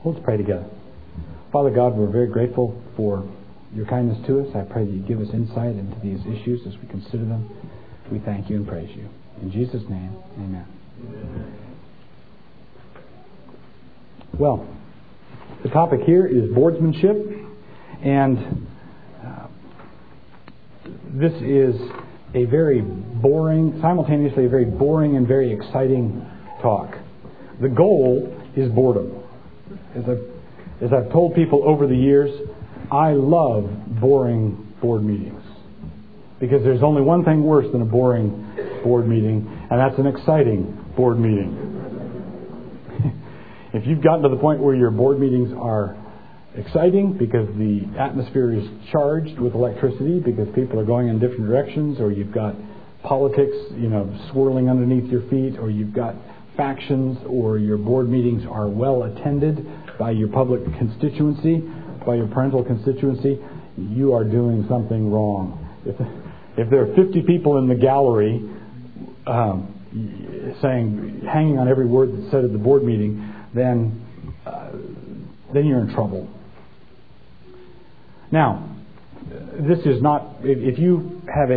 Let's pray together. Father God, we're very grateful for your kindness to us. I pray that you give us insight into these issues as we consider them. We thank you and praise you. In Jesus' name, amen. Well, the topic here is boardsmanship, and this is a very boring, simultaneously a very boring and very exciting talk. The goal is boredom. As I've told people over the years, I love boring board meetings. Because there's only one thing worse than a boring board meeting, and that's an exciting board meeting. If you've gotten to the point where your board meetings are exciting because the atmosphere is charged with electricity because people are going in different directions, or you've got politics, swirling underneath your feet, or you've got factions, or your board meetings are well attended by your public constituency, by your parental constituency, you are doing something wrong. If there are 50 people in the gallery hanging on every word that's said at the board meeting, then you're in trouble. Now, this is not. If you have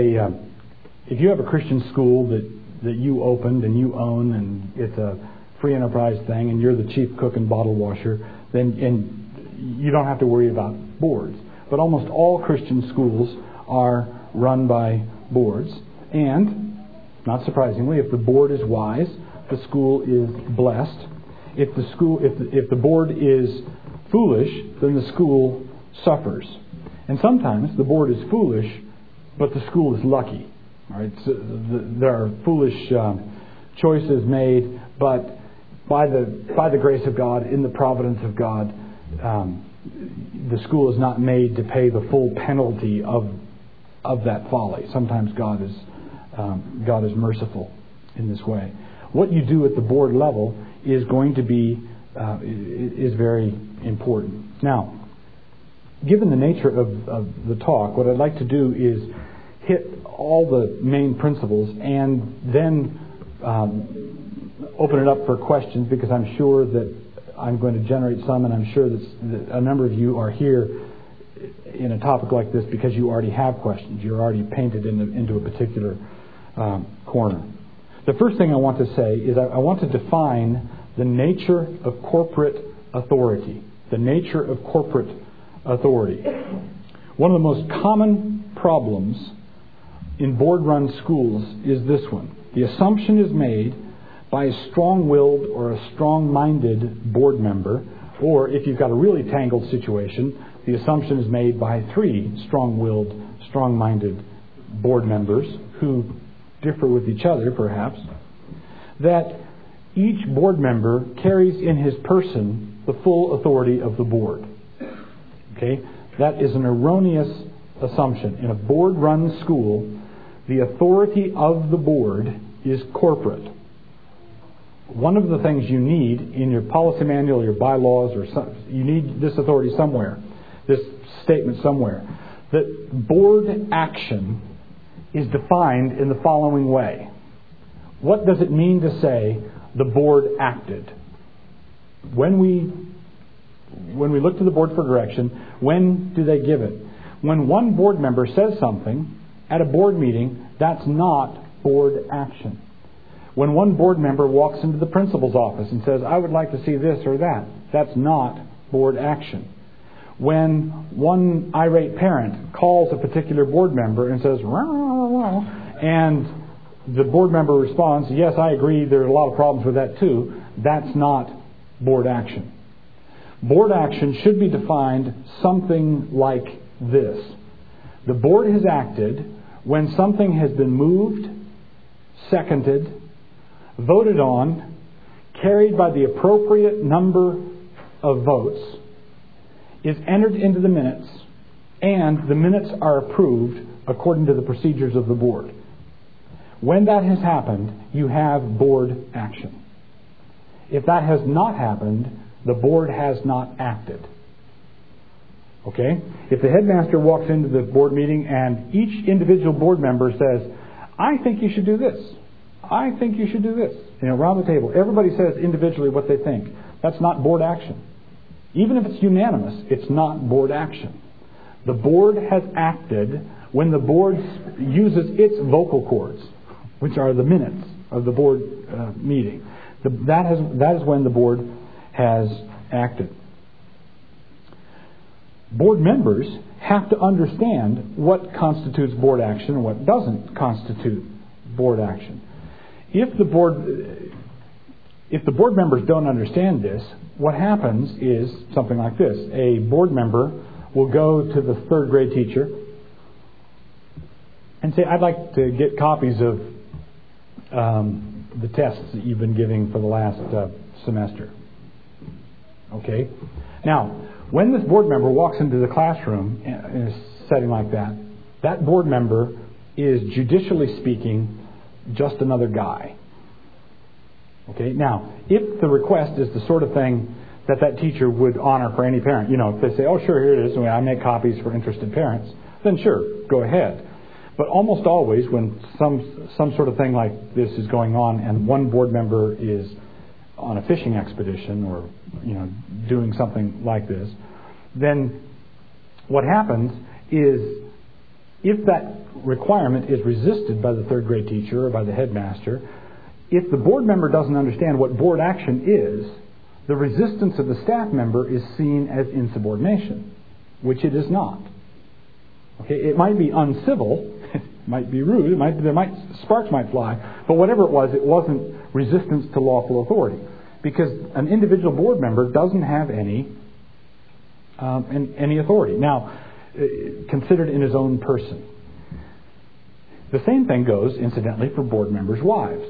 a Christian school that you opened and you own, and it's a free enterprise thing, and you're the chief cook and bottle washer, then you don't have to worry about boards. But almost all Christian schools are run by boards, and not surprisingly, if the board is wise, the school is blessed. If the board is foolish, then the school suffers. And sometimes the board is foolish, but the school is lucky. Right? So there are foolish choices made, but by the grace of God, in the providence of God, the school is not made to pay the full penalty of that folly. Sometimes God is merciful in this way. What you do at the board level is going to be is very important. Now, given the nature of the talk, what I'd like to do is hit all the main principles and then open it up for questions, because I'm sure that I'm going to generate some, and I'm sure that a number of you are here in a topic like this because you already have questions. You're already painted into a particular corner. The first thing I want to say is I want to define the nature of corporate authority. The nature of corporate authority. One of the most common problems in board-run schools is this one. The assumption is made by a strong-willed or a strong-minded board member, or if you've got a really tangled situation, the assumption is made by 3 strong-willed, strong-minded board members who differ with each other, perhaps, that each board member carries in his person the full authority of the board. Okay? That is an erroneous assumption. In a board-run school, the authority of the board is corporate. One of the things you need in your policy manual, your bylaws, you need this authority somewhere, this statement somewhere, that board action is defined in the following way. What does it mean to say the board acted? When we look to the board for direction, when do they give it? When one board member says something at a board meeting, that's not board action. When one board member walks into the principal's office and says, I would like to see this or that, that's not board action. When one irate parent calls a particular board member and says, rah, rah, rah, and the board member responds, yes, I agree, there are a lot of problems with that too, that's not board action. Board action should be defined something like this. The board has acted when something has been moved, seconded, voted on, carried by the appropriate number of votes, is entered into the minutes, and the minutes are approved according to the procedures of the board. When that has happened, you have board action. If that has not happened, the board has not acted. Okay? If the headmaster walks into the board meeting and each individual board member says, I think you should do this. I think you should do this. Around the table, everybody says individually what they think. That's not board action. Even if it's unanimous, it's not board action. The board has acted when the board uses its vocal cords, which are the minutes of the board meeting. That is when the board has acted. Board members have to understand what constitutes board action and what doesn't constitute board action. If the board members don't understand this, what happens is something like this. A board member will go to the third grade teacher and say, I'd like to get copies of the tests that you've been giving for the last semester. Okay? Now, when this board member walks into the classroom in a setting like that, that board member is, judicially speaking, just another guy. Okay? Now, if the request is the sort of thing that teacher would honor for any parent, if they say, oh, sure, here it is, I make copies for interested parents, then sure, go ahead. But almost always when some sort of thing like this is going on and one board member is on a fishing expedition or doing something like this, then what happens is if that requirement is resisted by the third grade teacher or by the headmaster, if the board member doesn't understand what board action is, the resistance of the staff member is seen as insubordination, which it is not. Okay, it might be uncivil, it might be rude, sparks might fly, but whatever it wasn't resistance to lawful authority, because an individual board member doesn't have any authority. Now, considered in his own person. The same thing goes, incidentally, for board members' wives.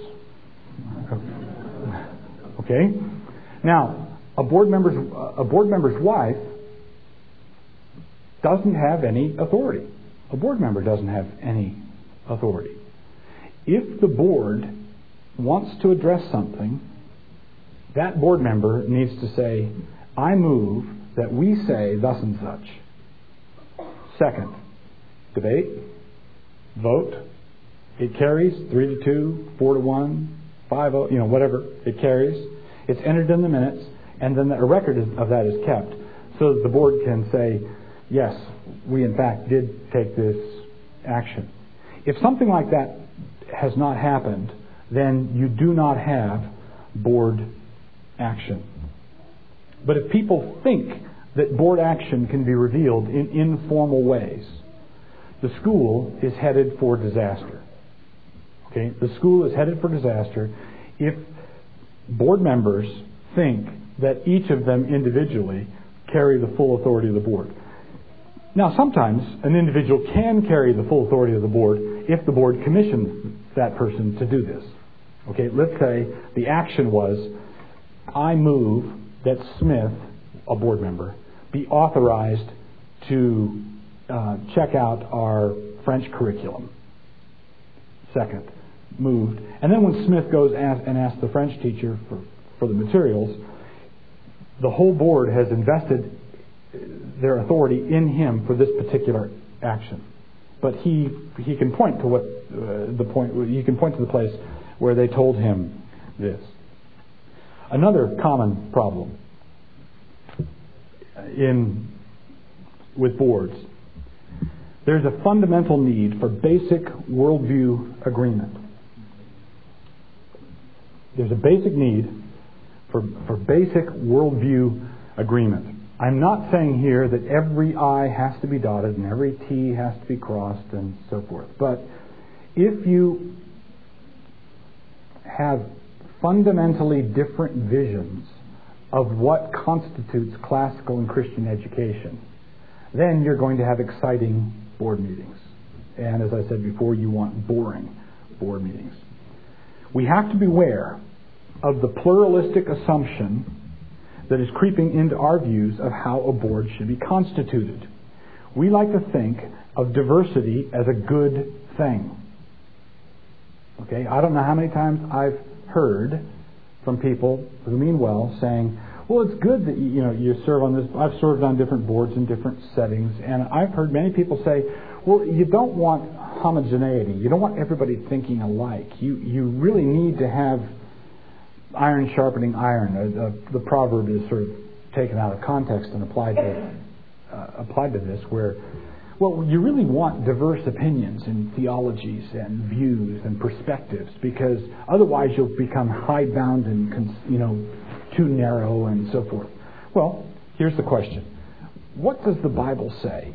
Okay? Now, a board member's wife doesn't have any authority. A board member doesn't have any authority. If the board wants to address something, that board member needs to say, I move that we say thus and such. Second, debate, vote. It carries 3-2, 4-1, 5-0, whatever. It carries. It's entered in the minutes, and then a record of that is kept so that the board can say, yes, we in fact did take this action. If something like that has not happened, then you do not have board action. But if people think that board action can be revealed in informal ways, the school is headed for disaster. Okay? The school is headed for disaster if board members think that each of them individually carry the full authority of the board. Now, sometimes an individual can carry the full authority of the board if the board commissions that person to do this. Okay, let's say the action was, I move that Smith, a board member, be authorized to check out our French curriculum. Second, moved. And then when Smith goes and asks the French teacher for the materials, the whole board has invested their authority in him for this particular action. But he can point to the place where they told him this. Another common problem with boards, there's a fundamental need for basic worldview agreement. There's a basic need for basic worldview agreement. I'm not saying here that every I has to be dotted and every T has to be crossed and so forth. But if you have fundamentally different visions of what constitutes classical and Christian education, then you're going to have exciting board meetings. And as I said before, you want boring board meetings. We have to beware of the pluralistic assumption that is creeping into our views of how a board should be constituted. We like to think of diversity as a good thing. Okay, I don't know how many times I've heard from people who mean well saying, well, it's good that you serve on this. I've served on different boards in different settings, and I've heard many people say, well, you don't want homogeneity. You don't want everybody thinking alike. You really need to have iron sharpening iron. The proverb is sort of taken out of context and applied to this, where, well, you really want diverse opinions and theologies and views and perspectives, because otherwise you'll become hidebound and too narrow and so forth. Well, here's the question: what does the Bible say?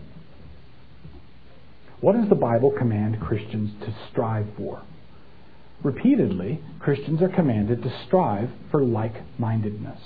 What does the Bible command Christians to strive for? Repeatedly, Christians are commanded to strive for like-mindedness.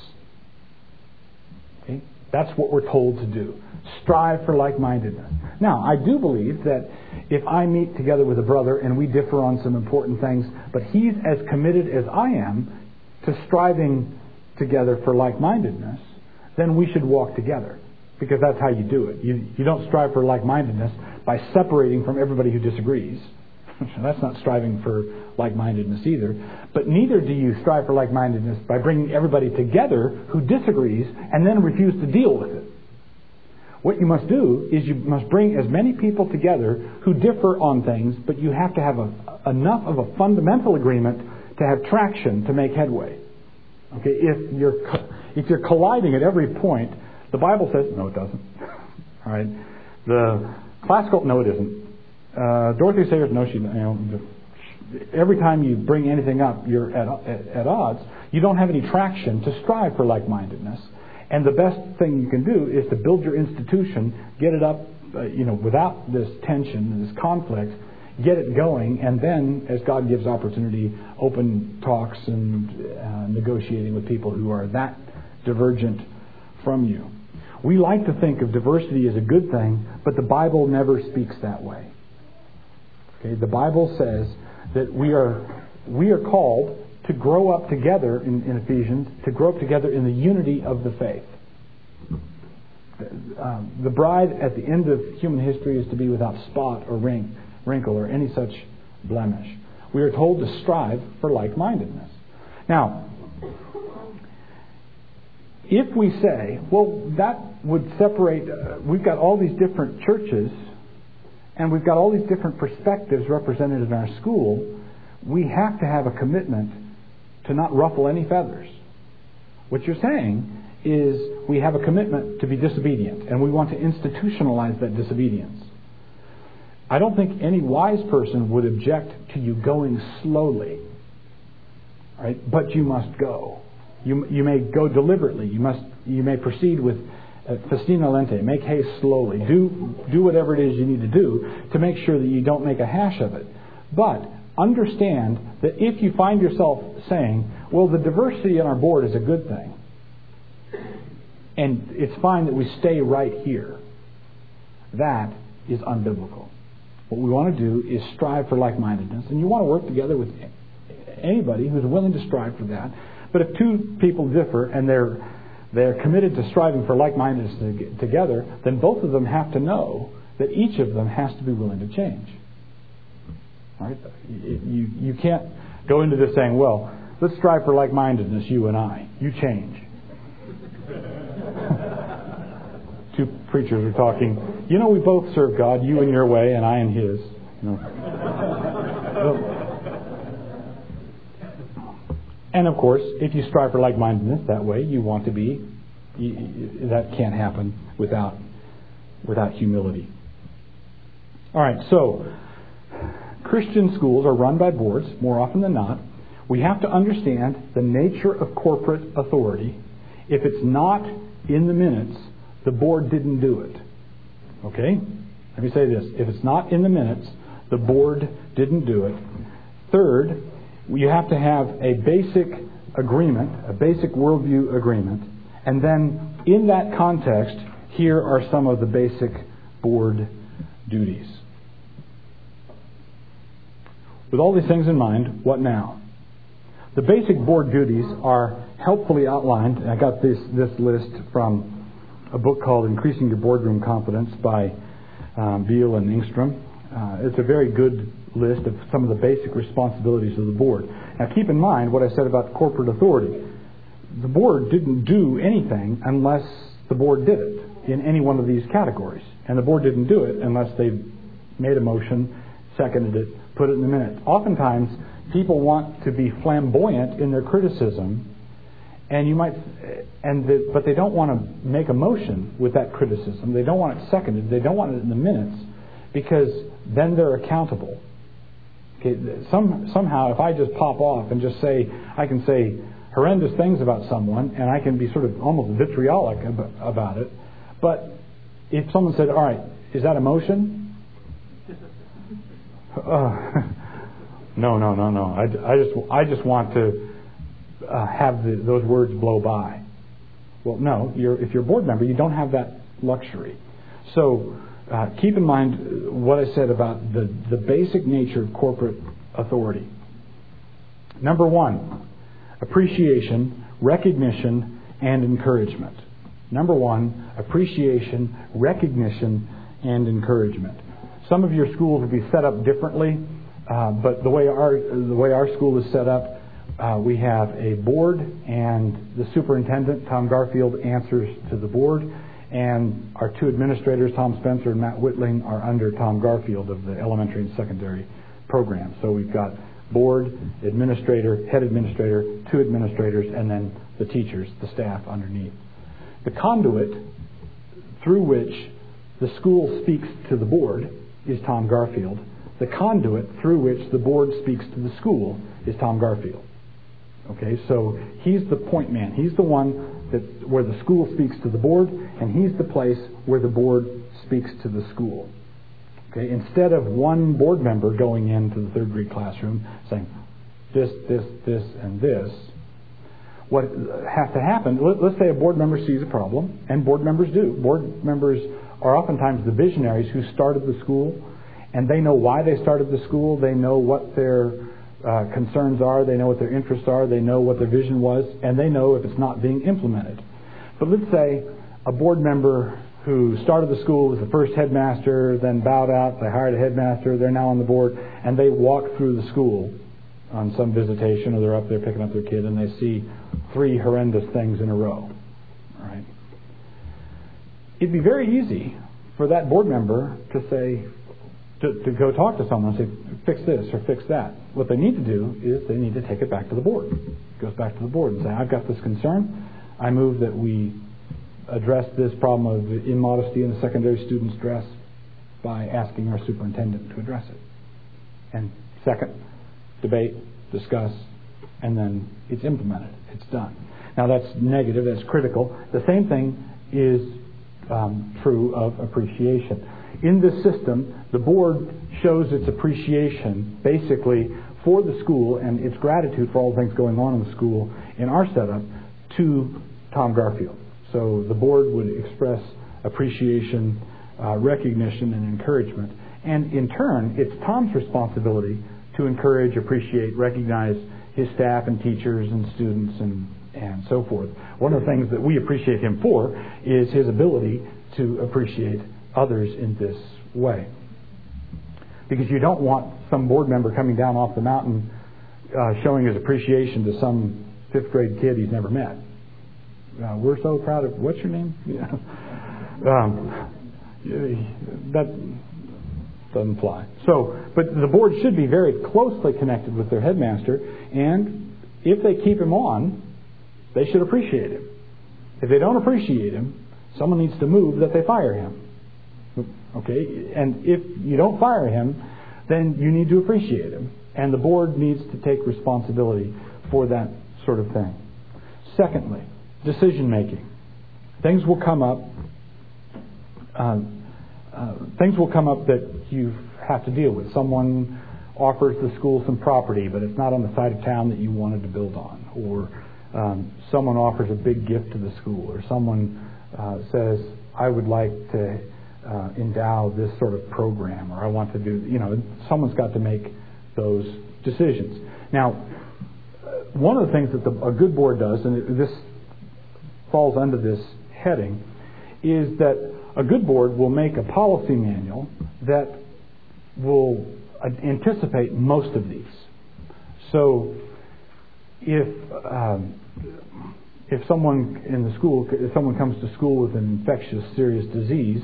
Okay? That's what we're told to do. Strive for like-mindedness. Now, I do believe that if I meet together with a brother and we differ on some important things, but he's as committed as I am to striving together for like-mindedness, then we should walk together. Because that's how you do it. You don't strive for like-mindedness by separating from everybody who disagrees. That's not striving for like-mindedness either. But neither do you strive for like-mindedness by bringing everybody together who disagrees and then refuse to deal with it. What you must do is you must bring as many people together who differ on things, but you have to have enough of a fundamental agreement to have traction to make headway. Okay, if you're colliding at every point, the Bible says, no, it doesn't. All right. The classical, no, it isn't. Dorothy Sayers, no, she. Every time you bring anything up, you're at odds. You don't have any traction to strive for like-mindedness. And the best thing you can do is to build your institution, get it up, without this tension, this conflict, get it going, and then, as God gives opportunity, open talks and negotiating with people who are that divergent from you. We like to think of diversity as a good thing, but the Bible never speaks that way. Okay, the Bible says that we are called to grow up together in Ephesians, to grow up together in the unity of the faith. The bride at the end of human history is to be without spot or wrinkle or any such blemish. We are told to strive for like-mindedness. Now, if we say, well, that would separate, we've got all these different churches and we've got all these different perspectives represented in our school, we have to have a commitment to not ruffle any feathers. What you're saying is we have a commitment to be disobedient, and we want to institutionalize that disobedience. I don't think any wise person would object to you going slowly, right? But you must go. You may go deliberately. You may proceed with festina lente. Make haste slowly. Do whatever it is you need to do to make sure that you don't make a hash of it. But understand that if you find yourself saying, well, the diversity in our board is a good thing, and it's fine that we stay right here, that is unbiblical. What we want to do is strive for like-mindedness, and you want to work together with anybody who's willing to strive for that. But if two people differ and they're committed to striving for like-mindedness together, then both of them have to know that each of them has to be willing to change. All right? You can't go into this saying, well, let's strive for like-mindedness, you and I. You change. Two preachers are talking. We both serve God, you in your way and I in His. And of course, if you strive for like-mindedness that way, you want to be. That can't happen without humility. All right, so Christian schools are run by boards more often than not. We have to understand the nature of corporate authority. If it's not in the minutes, the board didn't do it. Okay? Let me say this. If it's not in the minutes, the board didn't do it. Third, you have to have a basic agreement, a basic worldview agreement. And then in that context, here are some of the basic board duties. With all these things in mind, what now? The basic board duties are helpfully outlined. I got this list from a book called Increasing Your Boardroom Confidence by Beal and Engstrom. It's a very good list of some of the basic responsibilities of the board. Now keep in mind what I said about corporate authority. The board didn't do anything unless the board did it in any one of these categories. And the board didn't do it unless they made a motion, seconded it, put it in the minutes. Oftentimes, people want to be flamboyant in their criticism And you might, but they don't want to make a motion with that criticism. They don't want it seconded. They don't want it in the minutes, because then they're accountable. Okay, somehow, if I just pop off and just say, I can say horrendous things about someone, and I can be sort of almost vitriolic about it. But if someone said, "All right, is that a motion?" No. I just want to have those words blow by. Well, no. If you're a board member, you don't have that luxury. So keep in mind what I said about the basic nature of corporate authority. Number one, appreciation, recognition, and encouragement. Number one, appreciation, recognition, and encouragement. Some of your schools will be set up differently, but the way our school is set up, we have a board, and the superintendent, Tom Garfield, answers to the board, and our two administrators, Tom Spencer and Matt Whitling, are under Tom Garfield of the elementary and secondary program. So we've got board, administrator, head administrator, two administrators, and then the teachers, the staff underneath. The conduit through which the school speaks to the board is Tom Garfield. The conduit through which the board speaks to the school is Tom Garfield. Okay, so he's the point man. He's the one where the school speaks to the board, and he's the place where the board speaks to the school. Okay, instead of one board member going into the third grade classroom saying this, and this, what has to happen, let's say a board member sees a problem, and board members do. Board members are oftentimes the visionaries who started the school, and they know why they started the school. They know what their concerns are. They know what their interests are. They know what their vision was, and they know if it's not being implemented. But let's say a board member who started the school was the first headmaster, then bowed out, they hired a headmaster, they're now on the board, and they walk through the school on some visitation, or they're up there picking up their kid, and they see 3 horrendous things in a row. All right. It'd be very easy for that board member to say, to go talk to someone and say, fix this or fix that. What they need to do is they need to take it back to the board. It goes back to the board and say, I've got this concern. I move that we address this problem of immodesty in the secondary student's dress by asking our superintendent to address it. And second, debate, discuss, and then it's implemented. It's done. Now that's negative, that's critical. The same thing is true of appreciation. In this system, the board shows its appreciation basically for the school and its gratitude for all the things going on in the school in our setup to Tom Garfield. So the board would express appreciation, recognition, and encouragement. And in turn, it's Tom's responsibility to encourage, appreciate, recognize his staff and teachers and students and so forth. One of the things that we appreciate him for is his ability to appreciate others in this way. Because you don't want some board member coming down off the mountain showing his appreciation to some 5th grade kid he's never met. We're so proud of, what's your name? That doesn't fly. So, but the board should be very closely connected with their headmaster, and if they keep him on, they should appreciate him. If they don't appreciate him, someone needs to move that they fire him. Okay? And if you don't fire him, then you need to appreciate him. And the board needs to take responsibility for that sort of thing. Secondly, decision making. Things will come up. Things will come up that you have to deal with. Someone offers the school some property, but it's not on the side of town that you wanted to build on. Or someone offers a big gift to the school. Or someone says, I would like to endow this sort of program. Or I want to do, someone's got to make those decisions. Now, one of the things that a good board does, and this falls under this heading, is that a good board will make a policy manual that will anticipate most of these. So if someone in the school, if someone comes to school with an infectious, serious disease,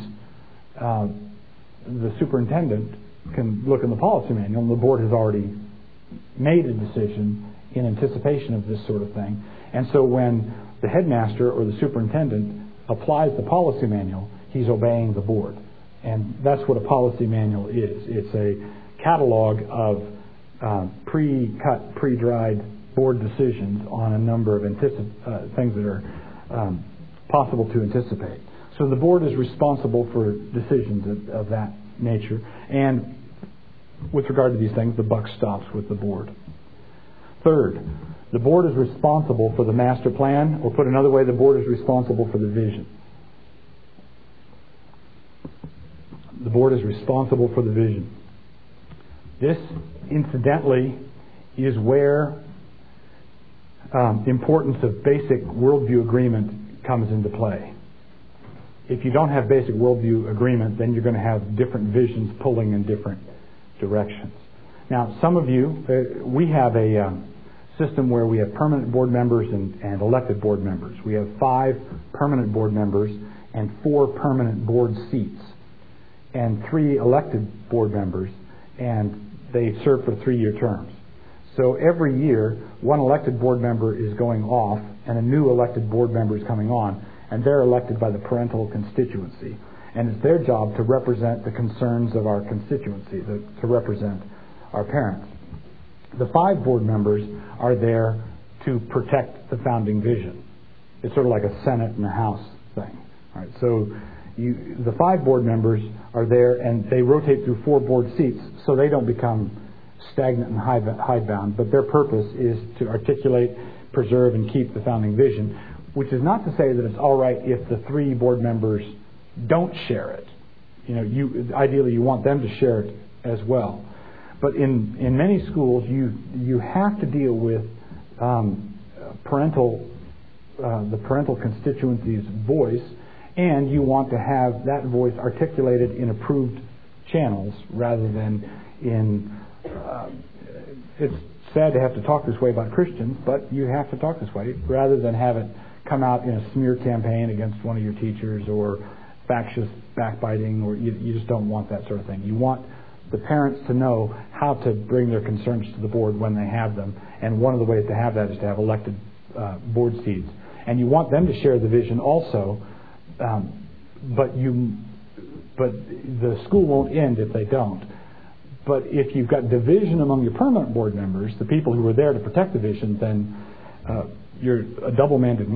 the superintendent can look in the policy manual, and the board has already made a decision in anticipation of this sort of thing. And so when the headmaster or the superintendent applies the policy manual, he's obeying the board. And that's what a policy manual is. It's a catalog of pre-cut, pre-dried board decisions on a number of things that are possible to anticipate. So the board is responsible for decisions of that nature. And with regard to these things, the buck stops with the board. Third, the board is responsible for the master plan, or put another way, the board is responsible for the vision. The board is responsible for the vision. This, incidentally, is where the importance of basic worldview agreement comes into play. If you don't have basic worldview agreement, then you're going to have different visions pulling in different directions. Now, some of you, we have a system where we have permanent board members and elected board members. We have 5 permanent board members and 4 permanent board seats, and 3 elected board members, and they serve for 3-year terms. So every year, one elected board member is going off, and a new elected board member is coming on, and they're elected by the parental constituency. And it's their job to represent the concerns of our constituency, to represent our parents. The 5 board members are there to protect the founding vision. It's sort of like a Senate and a House thing. All right, so the 5 board members are there, and they rotate through 4 board seats, so they don't become stagnant and hidebound. But their purpose is to articulate, preserve, and keep the founding vision, which is not to say that it's all right if the 3 board members don't share it. Ideally you want them to share it as well. But in many schools, you have to deal with the parental constituency's voice, and you want to have that voice articulated in approved channels rather than in. It's sad to have to talk this way about Christians, but you have to talk this way rather than have it come out in a smear campaign against one of your teachers or factious backbiting, or you just don't want that sort of thing. You want the parents to know how to bring their concerns to the board when they have them, and one of the ways to have that is to have elected board seats. And you want them to share the vision also, but the school won't end if they don't. But if you've got division among your permanent board members, the people who are there to protect the vision, then you're a double-minded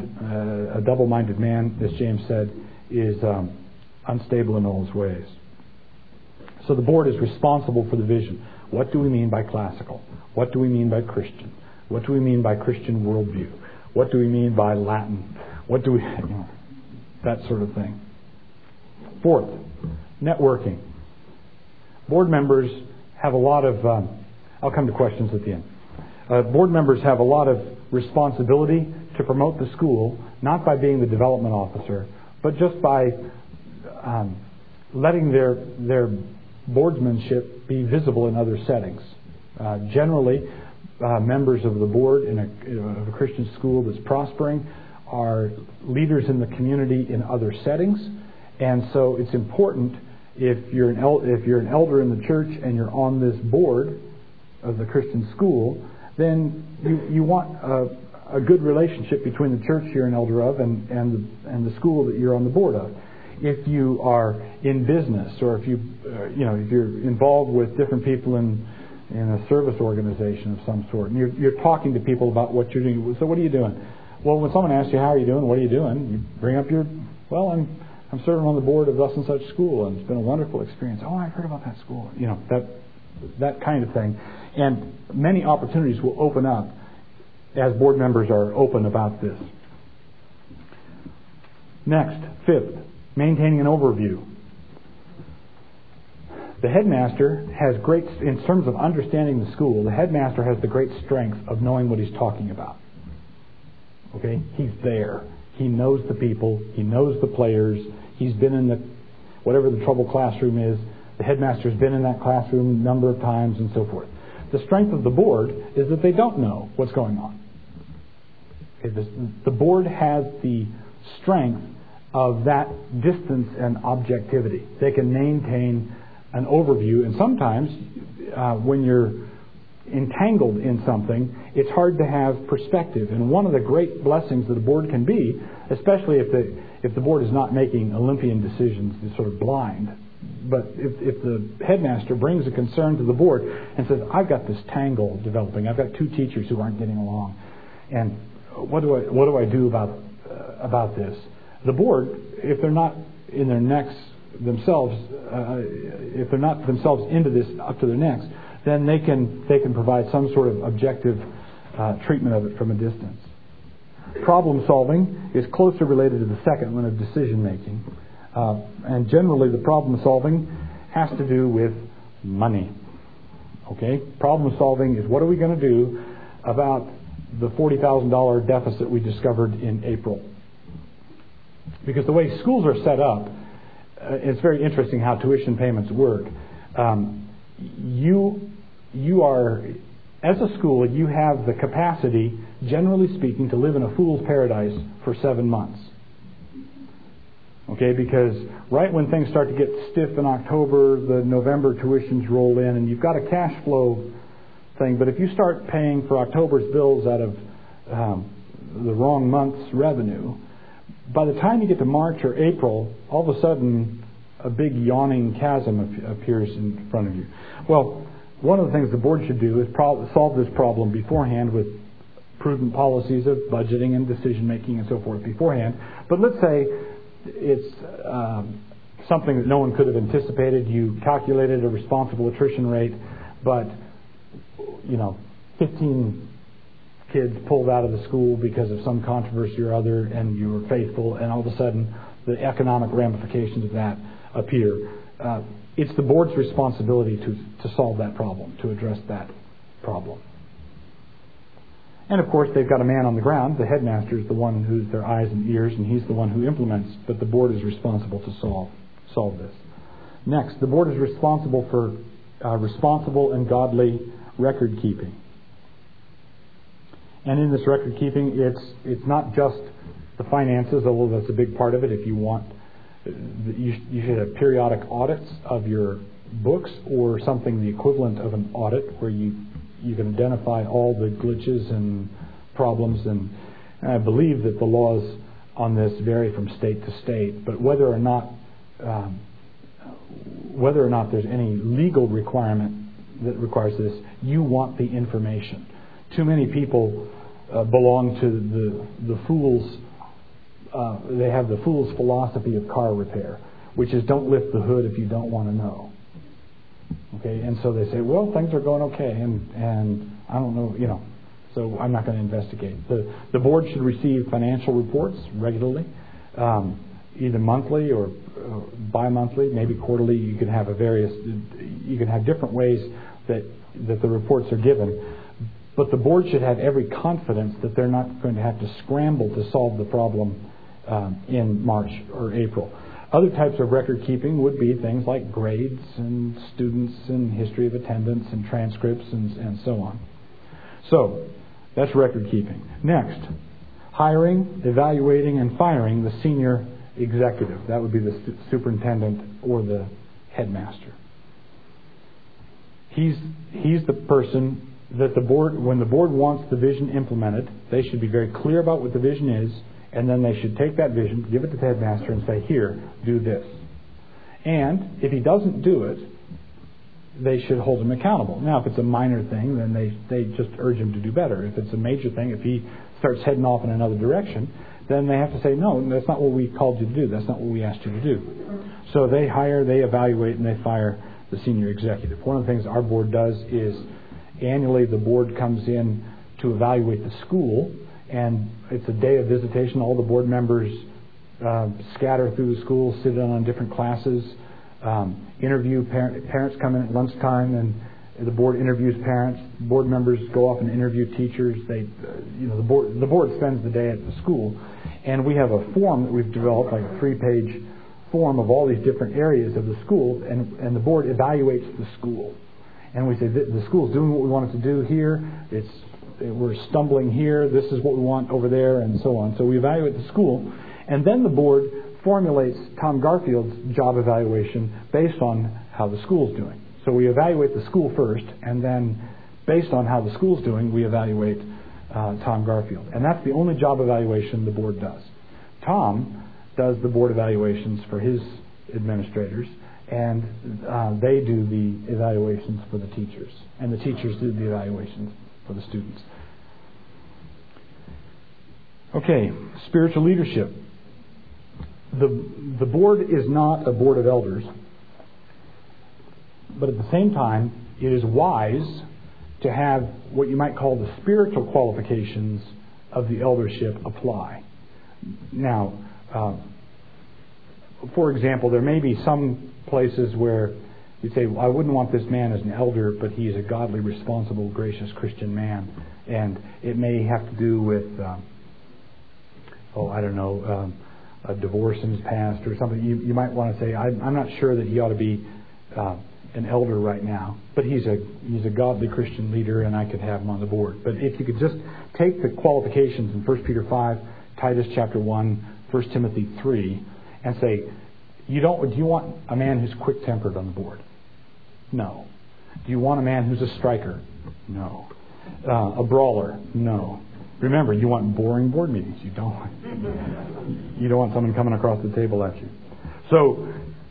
man, as James said, is unstable in all his ways. So the board is responsible for the vision. What do we mean by classical? What do we mean by Christian? What do we mean by Christian worldview? What do we mean by Latin? What do we, that sort of thing. Fourth, networking. Board members have a lot of, I'll come to questions at the end. Board members have a lot of responsibility to promote the school, not by being the development officer, but just by letting their boardsmanship be visible in other settings. Generally, members of the board of a Christian school that's prospering are leaders in the community in other settings, and so it's important if you're an elder in the church and you're on this board of the Christian school, then you want a good relationship between the church you're an elder of and the school that you're on the board of. If you are in business, or if you're involved with different people in a service organization of some sort, and you're talking to people about what you're doing. So what are you doing? Well, when someone asks you how are you doing, what are you doing? You bring up I'm serving on the board of thus and such school, and it's been a wonderful experience. Oh, I heard about that school. That kind of thing. And many opportunities will open up as board members are open about this. Next, fifth, maintaining an overview. The headmaster has in terms of understanding the school, the headmaster has the great strength of knowing what he's talking about. Okay? He's there. He knows the people. He knows the players. He's been in whatever the trouble classroom is. The headmaster's been in that classroom a number of times and so forth. The strength of the board is that they don't know what's going on. Okay, the board has the strength of that distance and objectivity. They can maintain an overview, and sometimes when you're entangled in something, it's hard to have perspective. And one of the great blessings that a board can be, especially if the board is not making Olympian decisions, is sort of blind. But if the headmaster brings a concern to the board and says, I've got this tangle developing, I've got two teachers who aren't getting along, and what do I do about this? The board, if they're not in their necks themselves, if they're not themselves into this up to their necks, then they can provide some sort of objective treatment of it from a distance. Problem solving is closely related to the second one of decision making. And generally the problem solving has to do with money. Okay? Problem solving is, what are we going to do about the $40,000 deficit we discovered in April? Because the way schools are set up, it's very interesting how tuition payments work. You are, as a school, you have the capacity, generally speaking, to live in a fool's paradise for 7 months. Okay, because right when things start to get stiff in October, the November tuitions roll in, and you've got a cash flow thing. But if you start paying for October's bills out of the wrong month's revenue, by the time you get to March or April, all of a sudden a big yawning chasm appears in front of you. Well, one of the things the board should do is solve this problem beforehand with prudent policies of budgeting and decision making and so forth beforehand. But let's say it's something that no one could have anticipated. You calculated a responsible attrition rate, but 15 kids pulled out of the school because of some controversy or other, and you were faithful, and all of a sudden the economic ramifications of that appear. It's the board's responsibility to solve that problem, to address that problem. And of course, they've got a man on the ground. The headmaster is the one who's their eyes and ears, and he's the one who implements, but the board is responsible to solve this. Next, the board is responsible for responsible and godly record keeping. And in this record keeping, it's not just the finances, although that's a big part of it. If you want, you should have periodic audits of your books, or something the equivalent of an audit, where you can identify all the glitches and problems. And I believe that the laws on this vary from state to state. But whether or not there's any legal requirement that requires this, you want the information. Too many people belong to the fools. They have the fool's philosophy of car repair, which is don't lift the hood if you don't want to know. Okay, and so they say, well, things are going okay, and I don't know, so I'm not going to investigate. The board should receive financial reports regularly, either monthly or bi-monthly, maybe quarterly. You can have different ways that the reports are given. But the board should have every confidence that they're not going to have to scramble to solve the problem in March or April. Other types of record keeping would be things like grades and students and history of attendance and transcripts and so on. So that's record keeping. Next, hiring, evaluating, and firing the senior executive. That would be the superintendent or the headmaster. He's the person that the board, when the board wants the vision implemented, they should be very clear about what the vision is, and then they should take that vision, give it to the headmaster, and say, here, do this. And if he doesn't do it, they should hold him accountable. Now, if it's a minor thing, then they just urge him to do better. If it's a major thing, if he starts heading off in another direction, then they have to say, no, that's not what we called you to do. That's not what we asked you to do. So they hire, they evaluate, and they fire the senior executive. One of the things our board does is annually the board comes in to evaluate the school, and it's a day of visitation. All the board members scatter through the school, sit in on different classes, interview parents come in at lunchtime, and the board interviews parents. Board members go off and interview teachers. The board spends the day at the school, and we have a form that we've developed, like a 3-page form of all these different areas of the school, and the board evaluates the school. And we say, the school's doing what we want it to do here. We're stumbling here. This is what we want over there, and so on. So we evaluate the school, and then the board formulates Tom Garfield's job evaluation based on how the school's doing. So we evaluate the school first, and then based on how the school's doing, we evaluate Tom Garfield. And that's the only job evaluation the board does. Tom does the board evaluations for his administrators, and they do the evaluations for the teachers. And the teachers do the evaluations for the students. Okay, spiritual leadership. The board is not a board of elders, but at the same time, it is wise to have what you might call the spiritual qualifications of the eldership apply. Now, for example, there may be some places where you say, well, I wouldn't want this man as an elder, but he is a godly, responsible, gracious Christian man. And it may have to do with, a divorce in his past or something. You might want to say, I'm not sure that he ought to be an elder right now, but he's a godly Christian leader, and I could have him on the board. But if you could just take the qualifications in 1 Peter 5, Titus chapter 1, 1 Timothy 3, and say, do you want a man who's quick-tempered on the board? No. Do you want a man who's a striker? No. A brawler? No. Remember, you want boring board meetings. You don't want someone coming across the table at you. So,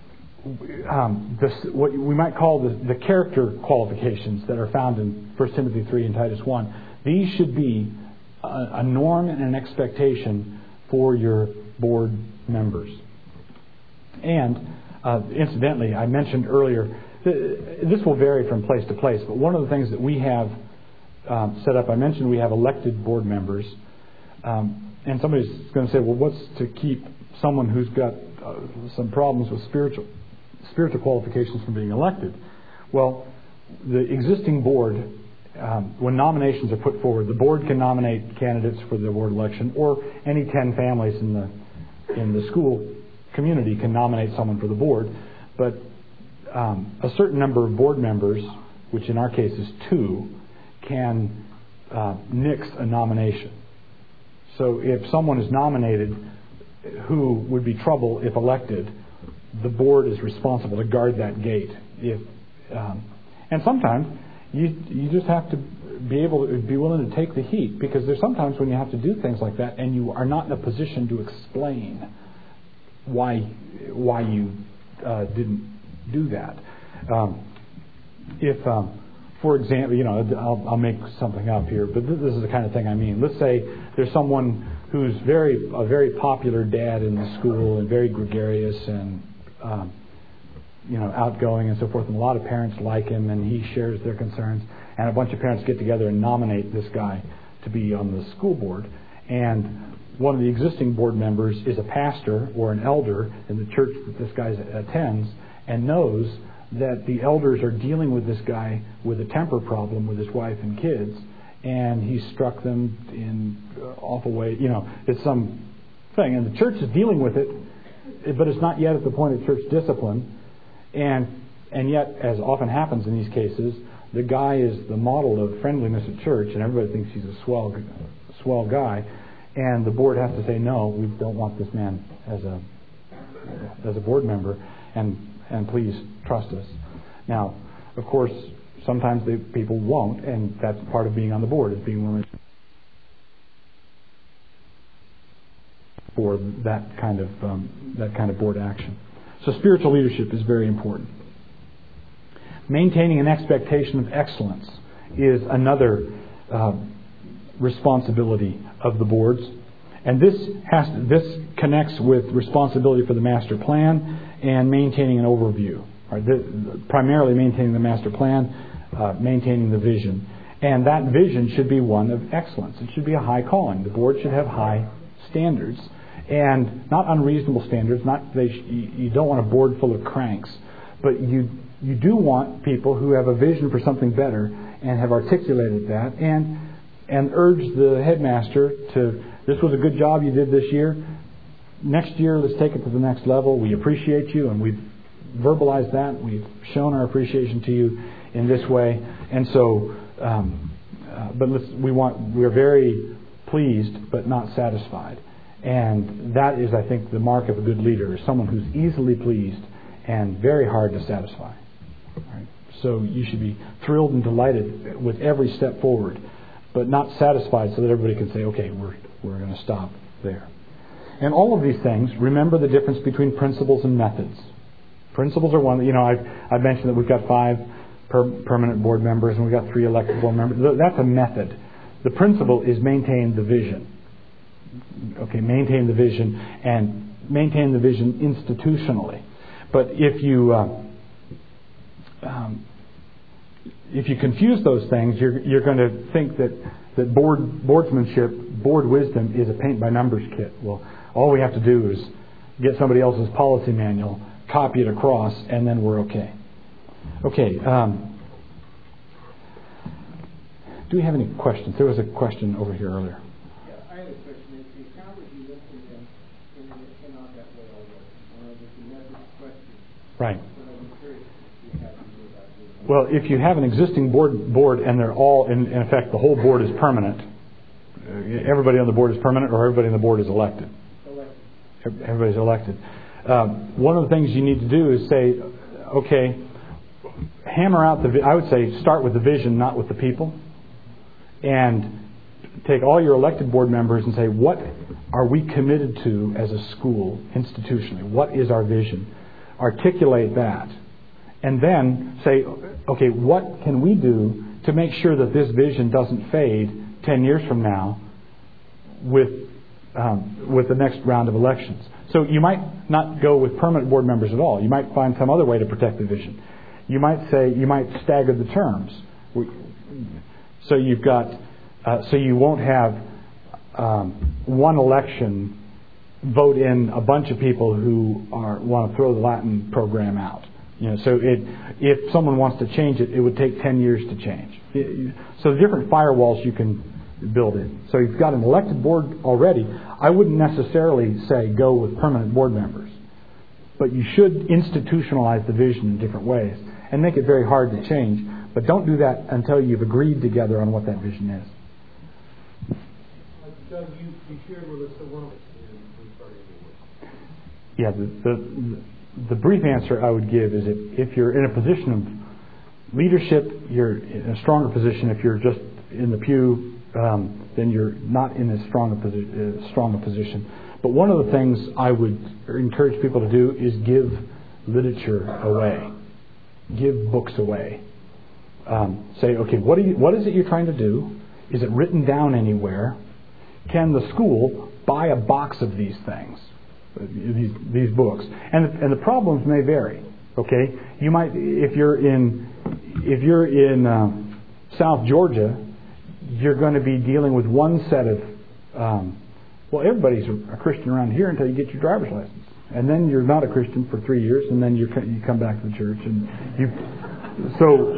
what we might call the character qualifications that are found in 1 Timothy 3 and Titus 1, these should be a norm and an expectation for your board members. And incidentally, I mentioned earlier, this will vary from place to place, but one of the things that we have set up, I mentioned we have elected board members, and somebody's going to say, well, what's to keep someone who's got some problems with spiritual qualifications from being elected? Well, the existing board, when nominations are put forward, the board can nominate candidates for the board election, or any 10 families in the school community can nominate someone for the board. But a certain number of board members, which in our case is 2, can nix a nomination. So if someone is nominated who would be trouble if elected, the board is responsible to guard that gate. And sometimes you just have to be willing to take the heat, because there's sometimes when you have to do things like that and you are not in a position to explain why you didn't do that. For example, I'll make something up here, but this is the kind of thing I mean. Let's say there's someone who's a very popular dad in the school and very gregarious and outgoing and so forth, and a lot of parents like him, and he shares their concerns, and a bunch of parents get together and nominate this guy to be on the school board. And one of the existing board members is a pastor or an elder in the church that this guy attends, and knows that the elders are dealing with this guy with a temper problem with his wife and kids, and he struck them in awful way. It's some thing, and the church is dealing with it, but it's not yet at the point of church discipline. And yet, as often happens in these cases, the guy is the model of friendliness at church, and everybody thinks he's a swell guy, and the board has to say, no, we don't want this man as a board member, and please trust us. Now, of course, sometimes people won't, and that's part of being on the board, is being willing for that kind of board action. So spiritual leadership is very important. Maintaining an expectation of excellence is another responsibility of the boards, and this connects with responsibility for the master plan and maintaining an overview. Right? Primarily maintaining the master plan, maintaining the vision, and that vision should be one of excellence. It should be a high calling. The board should have high standards, and not unreasonable standards. You don't want a board full of cranks, but you do want people who have a vision for something better and have articulated that, and urge the headmaster to, this was a good job you did this year. Next year, let's take it to the next level. We appreciate you, and we've verbalized that. We've shown our appreciation to you in this way, and so. We are very pleased, but not satisfied. And that is, I think, the mark of a good leader, is someone who's easily pleased and very hard to satisfy. Right? So you should be thrilled and delighted with every step forward, but not satisfied so that everybody can say, okay, we're going to stop there. And all of these things, remember the difference between principles and methods. Principles are one. I've mentioned that we've got 5 permanent board members and we've got 3 elected board members. That's a method. The principle is maintain the vision. Okay, maintain the vision and maintain the vision institutionally. But if you confuse those things, you're going to think that boardsmanship, board wisdom is a paint by numbers kit. Well, all we have to do is get somebody else's policy manual, copy it across, and then we're okay. Okay. Do we have any questions? There was a question over here earlier. Yeah, I had a question. How would you look at them in on that way already? There's another question. Right. But I'm curious if you have to do about doing that. Well, if you have an existing board and they're all, in effect, the whole board is permanent, everybody on the board is permanent, or everybody on the board is elected? Everybody's elected. One of the things you need to do is say, okay, hammer out I would say start with the vision, not with the people. And take all your elected board members and say, what are we committed to as a school, institutionally? What is our vision? Articulate that. And then say, okay, what can we do to make sure that this vision doesn't fade 10 years from now with the next round of elections? So you might not go with permanent board members at all. You might find some other way to protect the vision. You might stagger the terms. So you've got, so you won't have one election vote in a bunch of people who want to throw the Latin program out. So if someone wants to change it, it would take 10 years to change. So different firewalls you can build in. So you've got an elected board already. I wouldn't necessarily say go with permanent board members, but you should institutionalize the vision in different ways and make it very hard to change. But don't do that until you've agreed together on what that vision is. Doug, you shared with us the wellness in starting. Yeah, the brief answer I would give is if you're in a position of leadership, you're in a stronger position. If you're just in the pew, then you're not in as strong a position. But one of the things I would encourage people to do is give literature away, give books away. Say, okay, what is it you're trying to do? Is it written down anywhere? Can the school buy a box of these things, these books? And the problems may vary. Okay, you might, if you're in South Georgia, you're going to be dealing with one set of well, everybody's a Christian around here until you get your driver's license, and then you're not a Christian for 3 years, and then you come back to the church, and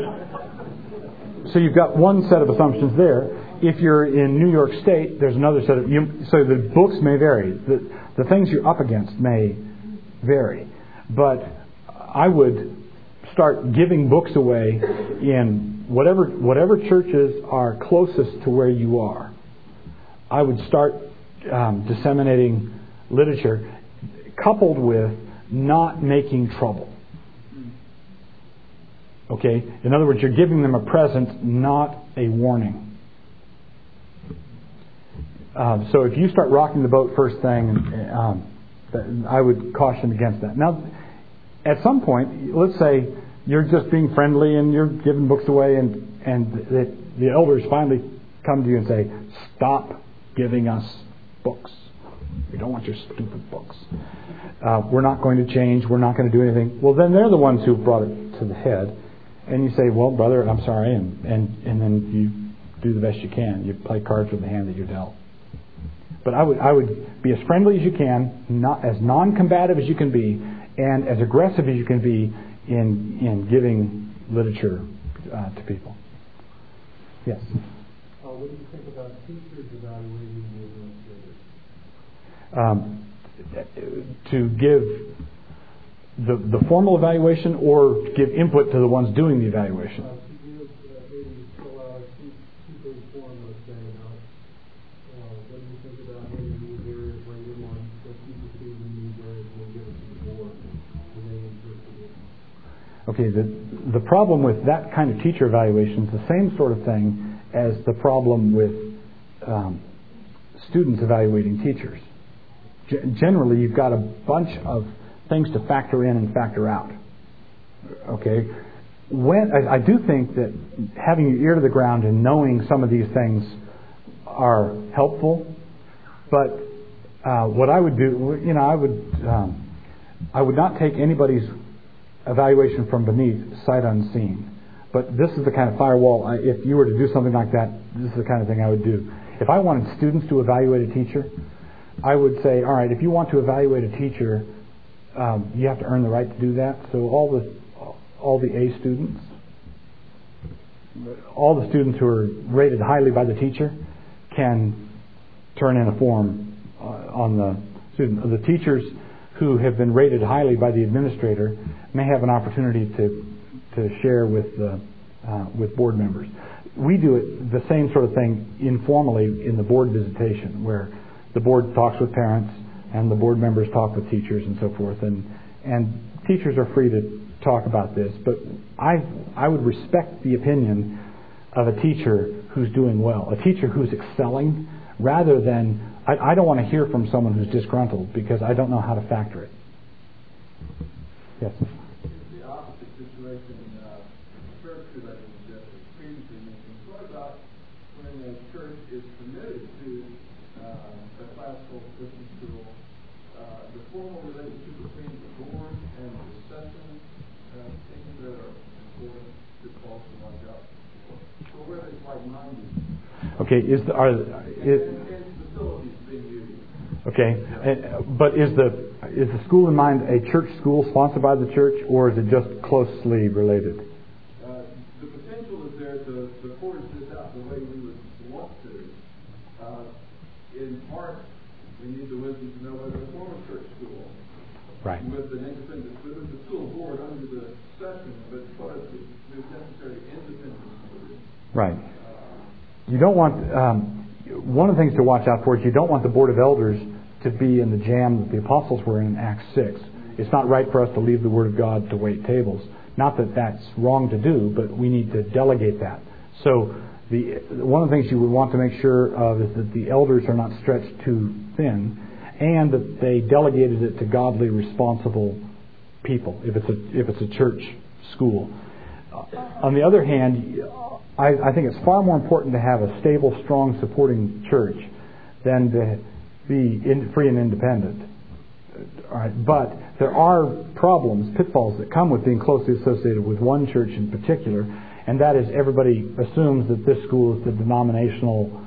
so you've got one set of assumptions there. If you're in New York State, there's another set of... So the books may vary. The things you're up against may vary. But I would start giving books away in whatever churches are closest to where you are. I would start disseminating literature coupled with not making trouble. Okay? In other words, you're giving them a present, not a warning. So if you start rocking the boat first thing, I would caution against that. Now, at some point, let's say you're just being friendly and you're giving books away, and the elders finally come to you and say, "Stop giving us books. We don't want your stupid books. We're not going to change. We're not going to do anything." Well, then they're the ones who brought it to the head. And you say, "Well, brother, I'm sorry," and then you do the best you can. You play cards with the hand that you're dealt. But I would be as friendly as you can, not as non-combative as you can be, and as aggressive as you can be in giving literature to people. Yes. What do you think about teachers evaluating the administrators? To give the formal evaluation, or give input to the ones doing the evaluation? Maybe fill out a two-page form, let's say, what do you think about any news areas, rated ones, that people see the news areas, we'll give it to the board, and they interpret it? Okay, the problem with that kind of teacher evaluation is the same sort of thing as the problem with students evaluating teachers. Generally, you've got a bunch of things to factor in and factor out. Okay, I do think that having your ear to the ground and knowing some of these things are helpful, but what I would do, I would not take anybody's evaluation from beneath sight unseen. But this is the kind of firewall. If you were to do something like that, this is the kind of thing I would do. If I wanted students to evaluate a teacher, I would say, all right, if you want to evaluate a teacher, you have to earn the right to do that. So all the A students, all the students who are rated highly by the teacher can turn in a form on the student. The teachers who have been rated highly by the administrator may have an opportunity to share with board members. We do it the same sort of thing informally in the board visitation, where the board talks with parents and the board members talk with teachers and so forth, and teachers are free to talk about this. But I would respect the opinion of a teacher who's doing well, a teacher who's excelling, rather than I don't want to hear from someone who's disgruntled because I don't know how to factor it. Yes. The opposite situation in church relationship is previously mentioned. What about when a church is committed to a classical Christian school, the formal relationship between the board and the session, things that are important to also watch out for. So where it's like-minded. Okay, and facilities being used. Okay, but is the school in mind a church school sponsored by the church, or is it just closely related? The potential is there to forge this out the way we would want to. In part, we need the wisdom to know whether to form a church school. Right. With the school board under the session, but what is the necessary independence? Right. You don't want, one of the things to watch out for is you don't want the Board of Elders to be in the jam that the apostles were in Acts 6. It's not right for us to leave the Word of God to wait tables. Not that that's wrong to do, but we need to delegate that. So one of the things you would want to make sure of is that the elders are not stretched too thin, and that they delegated it to godly, responsible people, if it's a church school. On the other hand, I think it's far more important to have a stable, strong, supporting church than to be free and independent. All right, but there are problems, pitfalls that come with being closely associated with one church in particular, and that is everybody assumes that this school is the denominational,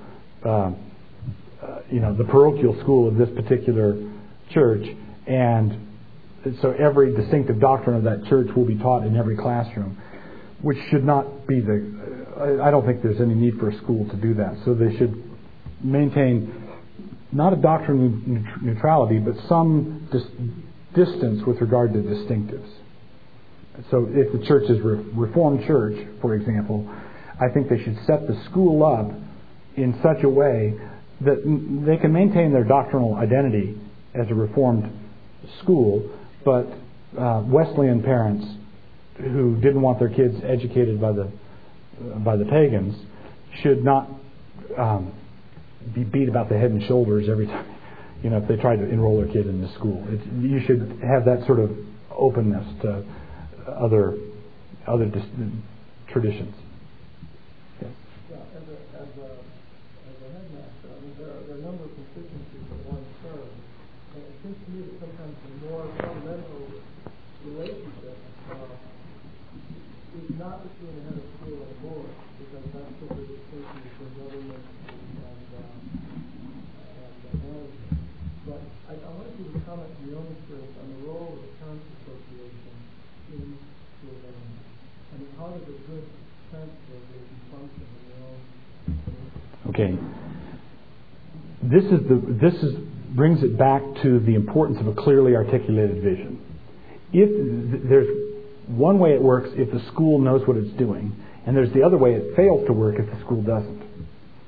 the parochial school of this particular church, and so every distinctive doctrine of that church will be taught in every classroom, which should not be I don't think there's any need for a school to do that. So they should maintain not a doctrinal neutrality, but some distance with regard to distinctives. So if the church is Reformed Church, for example, I think they should set the school up in such a way that they can maintain their doctrinal identity as a Reformed school, but Wesleyan parents who didn't want their kids educated by the pagans should not be beat about the head and shoulders every time, if they try to enroll their kid in the school. You should have that sort of openness to other traditions. Yeah, as a headmaster, there are a number of constituencies that one serves, and it seems to me that sometimes the more fundamental relationship is not between the head of school and the board, because that's the distinction between government and management. But I want you to comment from your own experience on the role of the parents' association in school government. I mean, how does a good parents' association function in your own community? Okay. This brings it back to the importance of a clearly articulated vision. If there's one way it works if the school knows what it's doing, and there's the other way it fails to work if the school doesn't.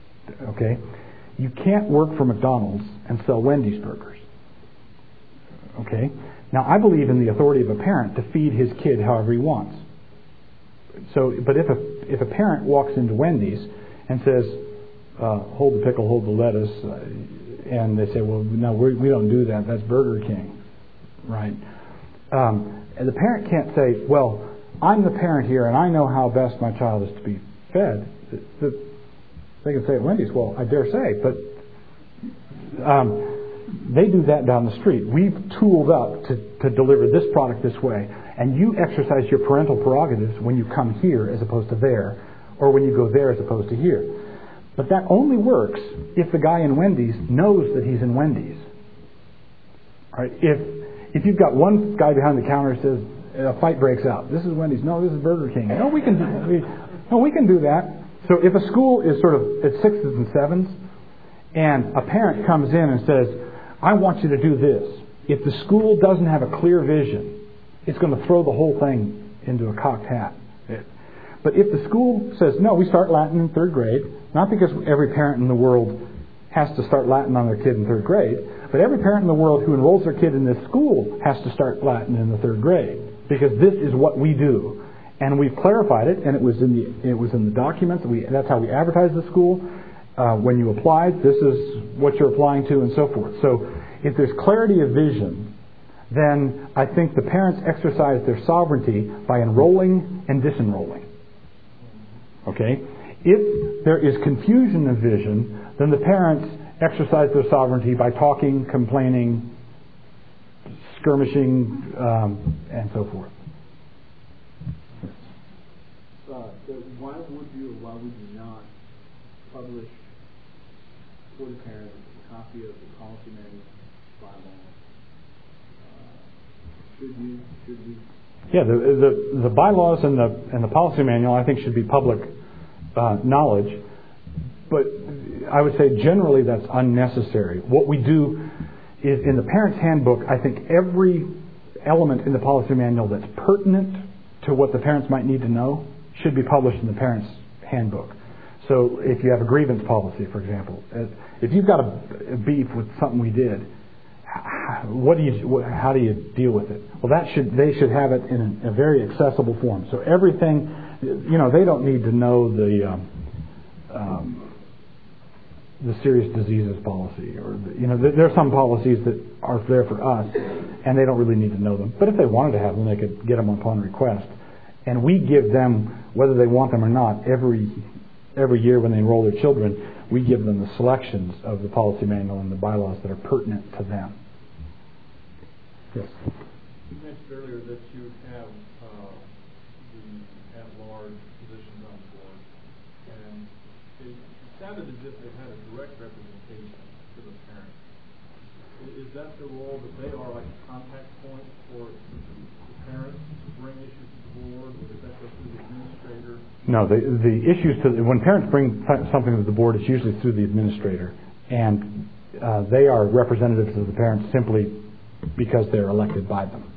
Okay? You can't work for McDonald's and sell Wendy's burgers. Okay? Now, I believe in the authority of a parent to feed his kid however he wants. So, but if a parent walks into Wendy's and says, hold the pickle, hold the lettuce, and they say, well, no, we don't do that. That's Burger King, right? And the parent can't say, well, I'm the parent here, and I know how best my child is to be fed. They can say at Wendy's, well, I dare say, but they do that down the street. We've tooled up to deliver this product this way, and you exercise your parental prerogatives when you come here as opposed to there, or when you go there as opposed to here. But that only works if the guy in Wendy's knows that he's in Wendy's. All right? If you've got one guy behind the counter who says, a fight breaks out. This is Wendy's. No, this is Burger King. No, we can do that. So if a school is sort of at 6s and 7s, and a parent comes in and says, I want you to do this. If the school doesn't have a clear vision, it's going to throw the whole thing into a cocked hat. But if the school says, no, we start Latin in 3rd grade, not because every parent in the world has to start Latin on their kid in 3rd grade, but every parent in the world who enrolls their kid in this school has to start Latin in the 3rd grade, because this is what we do. And we've clarified it, and it was in the documents. That's how we advertised the school. When you applied, this is what you're applying to, and so forth. So if there's clarity of vision, then I think the parents exercise their sovereignty by enrolling and disenrolling. Okay? If there is confusion of vision, then the parents exercise their sovereignty by talking, complaining, skirmishing, and so forth. Why would you or why would you not publish for the parents a copy of the policy manual bylaw? Should we? Yeah, the bylaws and the policy manual I think should be public knowledge, but I would say generally that's unnecessary. What we do is in the parent's handbook, I think every element in the policy manual that's pertinent to what the parents might need to know should be published in the parent's handbook. So if you have a grievance policy, for example, if you've got a beef with something we did, how do you deal with it? Well, they should have it in a very accessible form. So everything, they don't need to know the serious diseases policy, or there are some policies that are there for us, and they don't really need to know them. But if they wanted to have them, they could get them upon request, and we give them, whether they want them or not, every year when they enroll their children, we give them the selections of the policy manual and the bylaws that are pertinent to them. Yes. You mentioned earlier that you have the at-large positions on the board, and it sounded as if they had a direct representation to the parents. Is that the role that they are like a contact point for the parents to bring issues to the board, or is that go through the administrator? No, the issues when parents bring something to the board, it's usually through the administrator, and they are representatives of the parents simply because they're elected by them.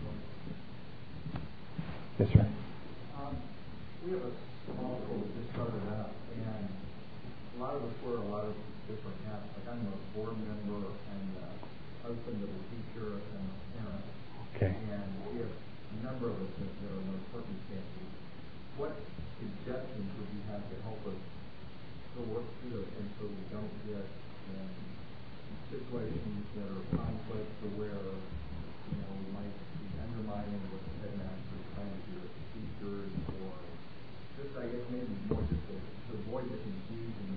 Yes, sir. We have a small school that just started out, and a lot of us wear a lot of different hats. Like I'm a board member and husband of a teacher and a parent. Okay. And we have a number of us that are in those circumstances. What suggestions would you have to help us to work through those things so we don't get situations that are conflicts or where we might be undermining what the headmaster is trying to do with the teachers, or just I guess maybe more just to avoid the confusion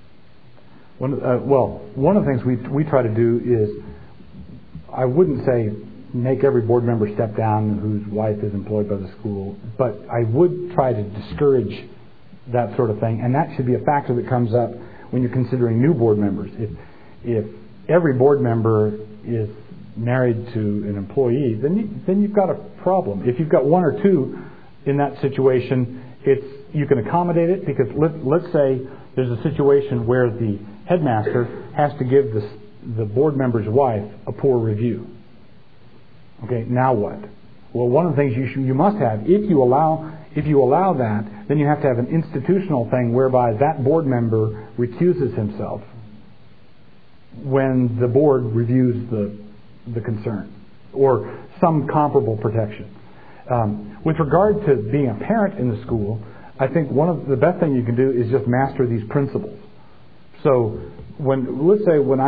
one of the things we try to do is, I wouldn't say make every board member step down whose wife is employed by the school, but I would try to discourage that sort of thing, and that should be a factor that comes up when you're considering new board members. If every board member is married to an employee, then you've got a problem. If you've got one or two in that situation, you can accommodate it, because let's say there's a situation where the headmaster has to give the board member's wife a poor review. Okay, now what? Well, one of the things you must have, if you allow that, then you have to have an institutional thing whereby that board member recuses himself when the board reviews the concern. or some comparable protection. With regard to being a parent in the school, I think one of the best thing you can do is just master these principles. So let's say when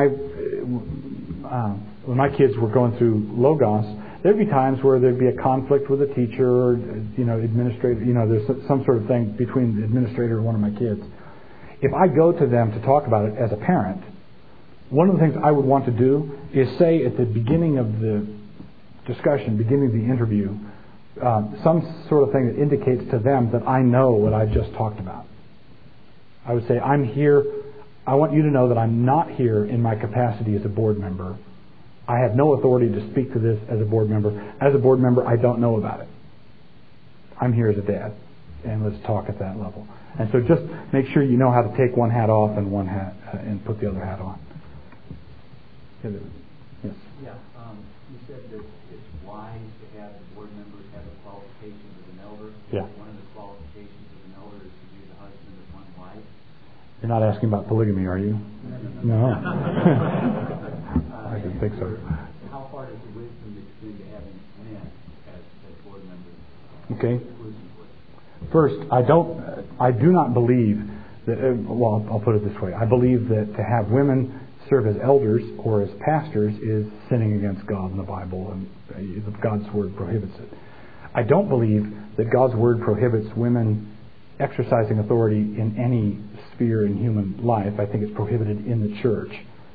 my kids were going through Logos, there'd be times where there'd be a conflict with a teacher or, administrator, there's some sort of thing between the administrator and one of my kids. If I go to them to talk about it as a parent, one of the things I would want to do is say at the beginning of the discussion, beginning of the interview, some sort of thing that indicates to them that I know what I've just talked about. I would say, I'm here. I want you to know that I'm not here in my capacity as a board member. I have no authority to speak to this as a board member. As a board member, I don't know about it. I'm here as a dad, and let's talk at that level. And so just make sure you know how to take one hat off and one hat and put the other hat on. Yes. Yeah. You said that it's wise to have the board members have the qualifications of an elder. Yeah. One of the qualifications of an elder is to be the husband of one wife. You're not asking about polygamy, are you? No. I didn't think so. How far does the wisdom extend to having men as board members? Okay. First, I do not believe that. I'll put it this way: I believe that to have women serve as elders or as pastors is sinning against God in the Bible, and God's Word prohibits it. I don't believe that God's Word prohibits women exercising authority in any sphere in human life. I think it's prohibited in the church.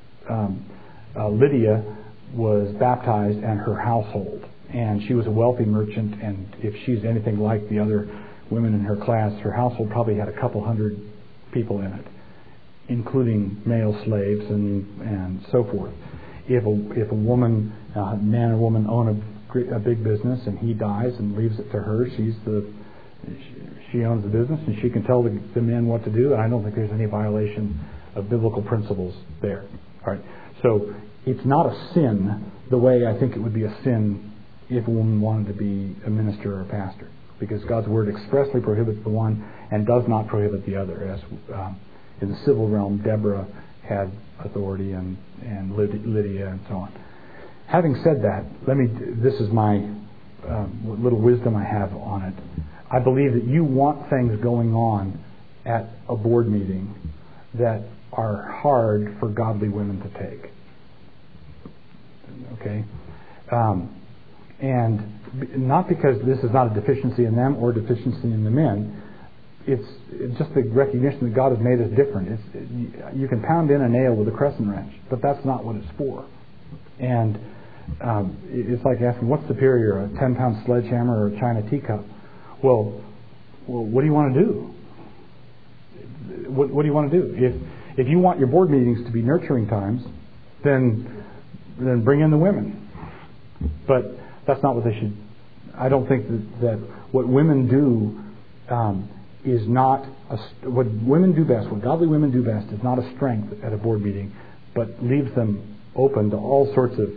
Lydia was baptized and her household, and she was a wealthy merchant, and if she's anything like the other women in her class, her household probably had a couple hundred people in it, including male slaves and so forth. If a man or woman own a big business and he dies and leaves it to her, she owns the business and she can tell the men what to do, and I don't think there's any violation of biblical principles there. All right. So it's not a sin the way I think it would be a sin if a woman wanted to be a minister or a pastor, because God's Word expressly prohibits the one and does not prohibit the other. As in the civil realm, Deborah had authority and Lydia and so on. Having said that, this is my little wisdom I have on it. I believe that you want things going on at a board meeting that are hard for godly women to take. Okay? And not because this is not a deficiency in them or deficiency in the men. It's just the recognition that God has made us different. You can pound in a nail with a crescent wrench, but that's not what it's for. And it's like asking, what's superior, a 10-pound sledgehammer or a china teacup? Well, what do you want to do? What do you want to do? If you want your board meetings to be nurturing times, then bring in the women. But that's not what they should. I don't think that what women do is not what women do best. What godly women do best is not a strength at a board meeting, but leaves them open to all sorts of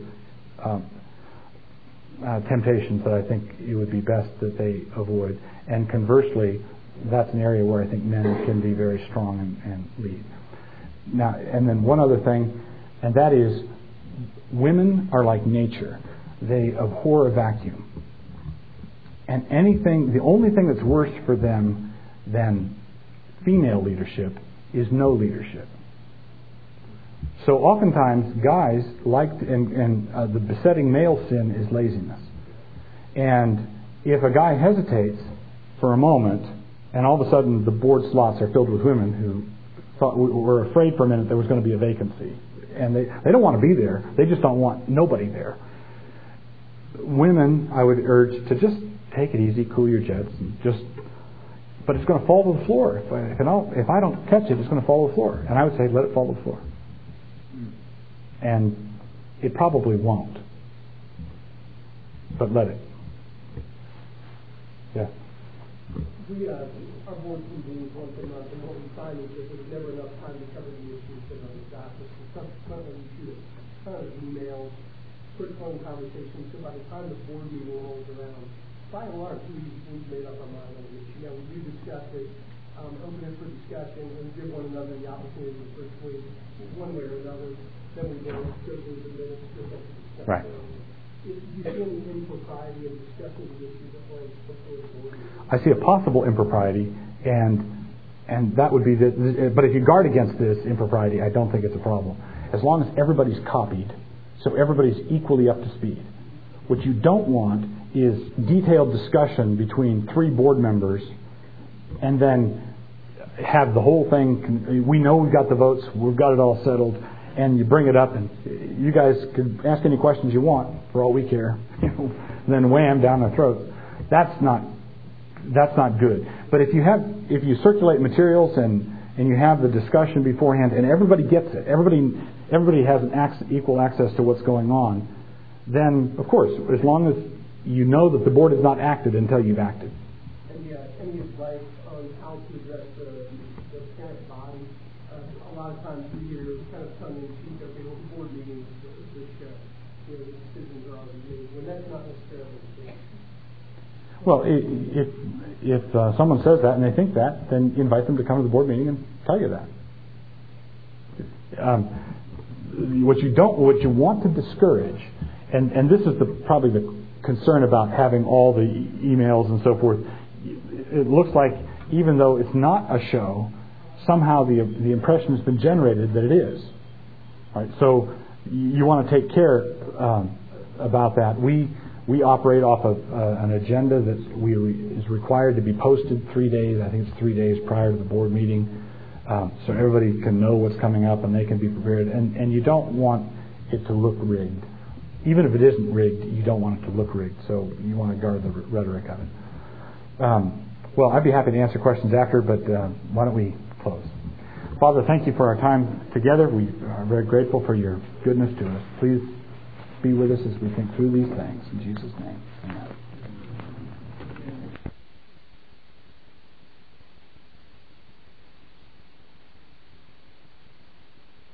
temptations that I think it would be best that they avoid. And conversely, that's an area where I think men can be very strong and lead. Now, and then one other thing, and that is, women are like nature. They abhor a vacuum. And the only thing that's worse for them than female leadership is no leadership. So oftentimes guys the besetting male sin is laziness. And if a guy hesitates for a moment, and all of a sudden the board slots are filled with women who were afraid for a minute there was going to be a vacancy, and they don't want to be there, they just don't want nobody there. Women, I would urge to just take it easy, cool your jets, and but it's going to fall to the floor. If I don't catch it, it's going to fall to the floor. And I would say, let it fall to the floor. And it probably won't. But let it. Yeah. Our board convenes once a month, and what we find is that there's never enough time to cover the issues that are discussed. Subsequently, we shoot a ton of emails, quick phone conversations, so by the time the board meeting rolls around, by and large, we've made up our mind on the issue. Yeah, we do discuss it, open it for discussion, and give one another the opportunity to persuade one way or another. Then we go to the minutes to discuss. Right. do you see any impropriety in discussing the issues that were before the board? I see a possible impropriety, and that would be but if you guard against this impropriety, I don't think it's a problem. As long as everybody's copied, so everybody's equally up to speed. What you don't want is detailed discussion between 3 board members and then have the whole thing, we know we've got the votes, we've got it all settled, and you bring it up and you guys can ask any questions you want for all we care, and then wham, down their throats. That's not good. But if you circulate materials and you have the discussion beforehand and everybody gets it, everybody has equal access to what's going on, then of course, as long as you know that the board has not acted until you've acted. And any advice on how to address the parent body? A lot of times we hear kind of tongue in cheek, okay, well, board meetings, the decisions are already made, when that's not necessarily the case. Well, if someone says that and they think that, then invite them to come to the board meeting and tell you that. What you want to discourage, and this is probably the concern about having all the emails and so forth. It looks like even though it's not a show, somehow the impression has been generated that it is. All right, so you want to take care about that. We operate off of an agenda that is required to be posted 3 days. I think it's 3 days prior to the board meeting, so everybody can know what's coming up and they can be prepared. And you don't want it to look rigged. Even if it isn't rigged, you don't want it to look rigged. So you want to guard the rhetoric of it. Well, I'd be happy to answer questions after, but why don't we close? Father, thank you for our time together. We are very grateful for your goodness to us. Please be with us as we think through these things. In Jesus' name, amen.